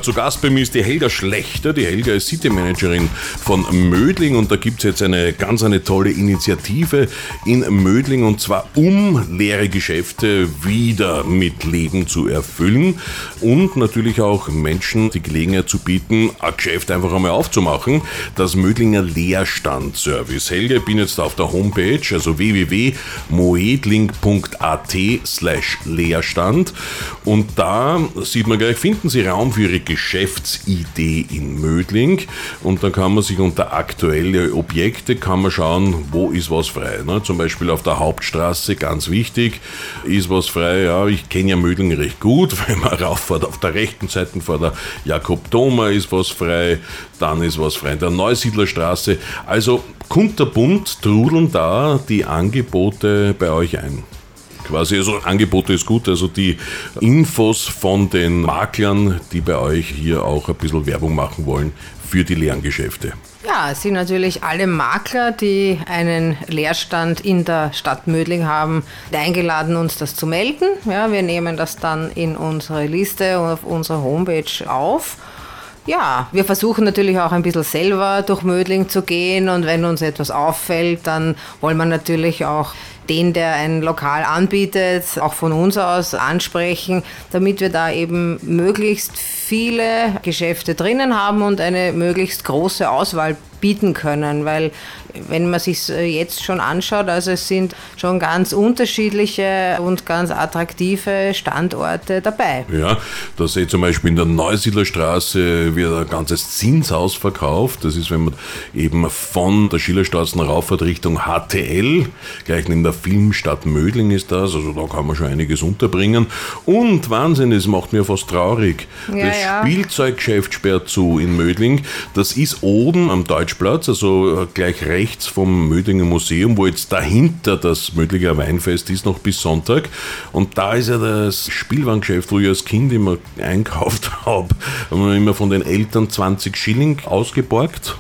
Zu Gast bei mir ist die Helga Schlechter. Die Helga ist City-Managerin von Mödling und da gibt es jetzt eine tolle Initiative in Mödling und zwar um leere Geschäfte wieder mit Leben zu erfüllen und natürlich auch Menschen die Gelegenheit zu bieten, ein Geschäft einfach einmal aufzumachen. Das Mödlinger Leerstand-Service. Helga, ich bin jetzt auf der Homepage, also www.moedling.at/Leerstand und da sieht man gleich, finden Sie Raum für Ihre Geschäftsidee in Mödling und dann kann man sich unter aktuelle Objekte kann man schauen, wo ist was frei. Ne? Zum Beispiel auf der Hauptstraße, ganz wichtig, ist was frei. Ja, ich kenne ja Mödling recht gut, wenn man rauffährt, auf der rechten Seite vor der Jakob-Thoma ist was frei, dann ist was frei in der Neusiedlerstraße. Also kunterbunt trudeln da die Angebote bei euch ein. Quasi, also Angebote ist gut, also die Infos von den Maklern, die bei euch hier auch ein bisschen Werbung machen wollen für die leeren Geschäfte. Ja, es sind natürlich alle Makler, die einen Leerstand in der Stadt Mödling haben, eingeladen, uns das zu melden. Ja, wir nehmen das dann in unsere Liste auf unserer Homepage auf. Ja, wir versuchen natürlich auch ein bisschen selber durch Mödling zu gehen und wenn uns etwas auffällt, dann wollen wir natürlich auch den, der ein Lokal anbietet, auch von uns aus ansprechen, damit wir da eben möglichst viele Geschäfte drinnen haben und eine möglichst große Auswahl bieten können, weil wenn man sich jetzt schon anschaut, also es sind schon ganz unterschiedliche und ganz attraktive Standorte dabei. Ja, da sehe ich zum Beispiel in der Neusiedlerstraße wird ein ganzes Zinshaus verkauft. Das ist, wenn man eben von der Schillerstraße rauf Richtung HTL, gleich neben der Filmstadt Mödling ist das, also da kann man schon einiges unterbringen. Und Wahnsinn, das macht mir fast traurig. Das Spielzeuggeschäft sperrt zu in Mödling. Das ist oben am Deutschplatz, also gleich rechts vom Mödlinger Museum, wo jetzt dahinter das Mödlinger Weinfest ist, noch bis Sonntag. Und da ist ja das Spielwarengeschäft, wo ich als Kind immer einkauft habe. Haben wir immer von den Eltern 20 Schilling ausgeborgt.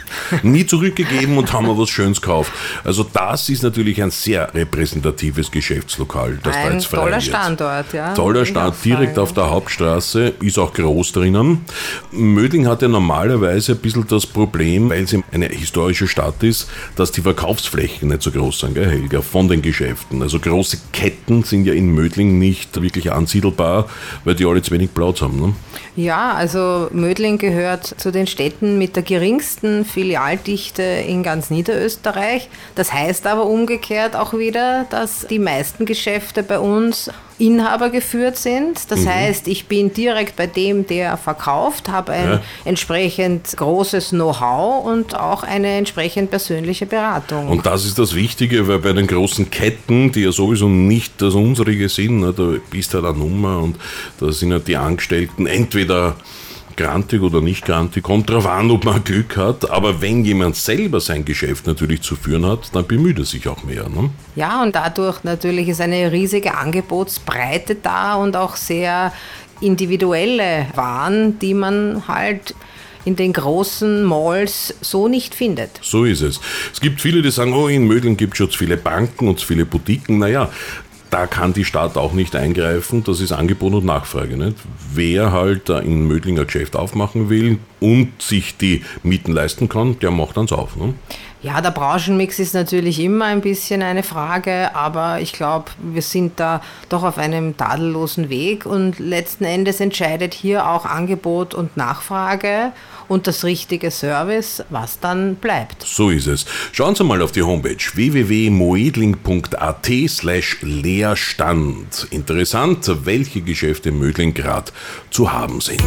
Nie zurückgegeben und haben wir was Schönes gekauft. Also das ist natürlich ein sehr repräsentatives Geschäftslokal, das da jetzt frei wird. Ein toller Standort, ja. Toller Standort, direkt auf der Hauptstraße, ist auch groß drinnen. Mödling hat ja normalerweise ein bisschen das Problem, weil es eine historische Stadt ist, dass die Verkaufsflächen nicht so groß sind, gell, Helga, von den Geschäften. Also große Ketten sind ja in Mödling nicht wirklich ansiedelbar, weil die alle zu wenig Platz haben. Ne? Ja, also Mödling gehört zu den Städten mit der geringsten Filialdichte in ganz Niederösterreich. Das heißt aber umgekehrt auch wieder, dass die meisten Geschäfte bei uns Inhaber geführt sind. Das heißt, ich bin direkt bei dem, der verkauft, habe ein entsprechend großes Know-how und auch eine entsprechend persönliche Beratung. Und das ist das Wichtige, weil bei den großen Ketten, die ja sowieso nicht das unsere sind, ne, da bist du halt eine Nummer und da sind halt die Angestellten entweder grantig oder nicht grantig, kommt drauf an, ob man Glück hat, aber wenn jemand selber sein Geschäft natürlich zu führen hat, dann bemüht er sich auch mehr. Ne? Ja, und dadurch natürlich ist eine riesige Angebotsbreite da und auch sehr individuelle Waren, die man halt in den großen Malls so nicht findet. So ist es. Es gibt viele, die sagen, oh, in Mödling gibt es schon zu viele Banken und zu viele Boutiquen. Naja, da kann die Stadt auch nicht eingreifen, das ist Angebot und Nachfrage. Nicht? Wer halt in Mödlinger Geschäft aufmachen will und sich die Mieten leisten kann, der macht dann auf. Ne? Ja, der Branchenmix ist natürlich immer ein bisschen eine Frage, aber ich glaube, wir sind da doch auf einem tadellosen Weg und letzten Endes entscheidet hier auch Angebot und Nachfrage und das richtige Service, was dann bleibt. So ist es. Schauen Sie mal auf die Homepage www.moedling.at/Leerstand. Interessant, welche Geschäfte in Mödling gerade zu haben sind.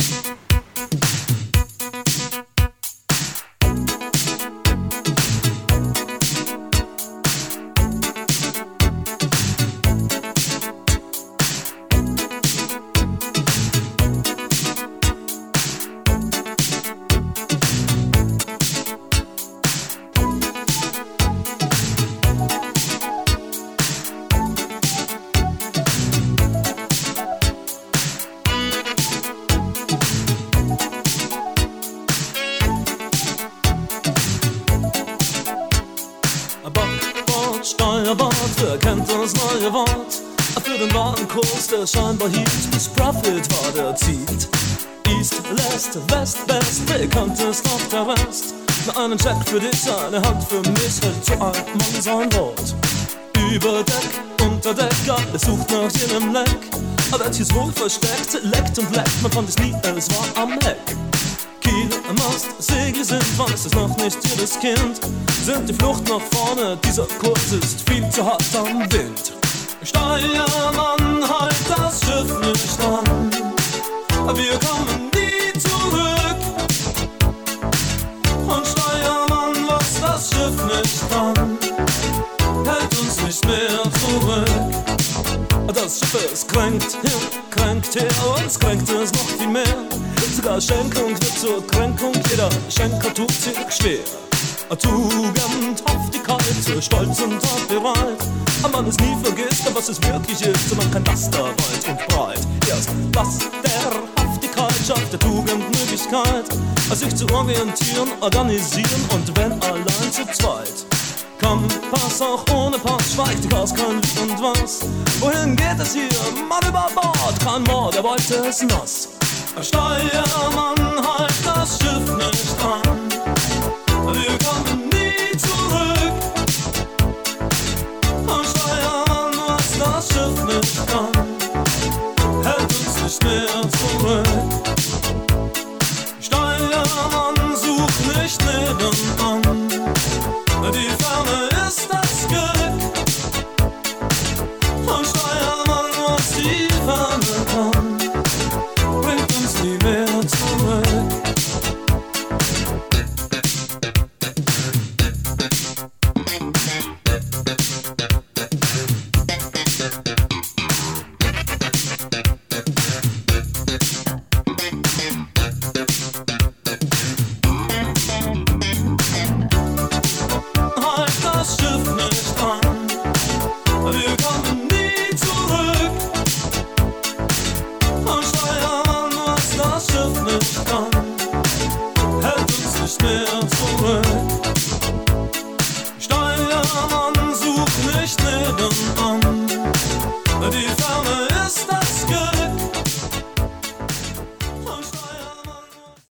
Wer kennt das neue Wort? Für den Warenkurs, der scheinbar hielt, bis Profit war erzielt. West, bekannt ist auf der West. Nur einen Check für dich, eine Hand für mich, hält so ein Mann sein Wort. Über Deck, unter Deck, alles sucht nach jenem Leck. Aber welches wohl versteckt, leckt und leckt, man fand es nie, es war am Heck. Kiel, Mast, Segel sind, wann ist es noch nicht jedes Kind? Sind die Flucht nach vorne, dieser Kurs ist viel zu hart am Wind. Steuermann, halt das Schiff nicht an, wir kommen nie zurück. Und Steuermann, lass das Schiff nicht an, hält uns nicht mehr zurück. Das Schiff, es kränkt hin, kränkt her, uns kränkt es noch viel mehr. Sogar Schenkung wird zur Kränkung, jeder Schenker tut sich schwer. Tugendhaftigkeit, Stolz und Tat bereit. Aber man es nie vergisst, was es wirklich ist, und man kann das da weit und breit. Erst das der Haftigkeit schafft der Tugend Möglichkeit, sich zu orientieren, organisieren und wenn allein zu zweit. Kompass auch ohne Pass, schweigt die Gas, kein Wie und was. Wohin geht es hier? Mann über Bord, kein Mord, der Beute ist nass. Steuermann, halt das Schiff nicht an, wir kommen nie zurück. Steuermann, was das Schiff nicht kann, hält uns nicht mehr zurück. Steuermann, such nicht nebenan, die Ferne ist das Glück. Und Steuermann, was die Ferne kann, bringt uns nie mehr zurück. Steuermann, such nicht nebenan, die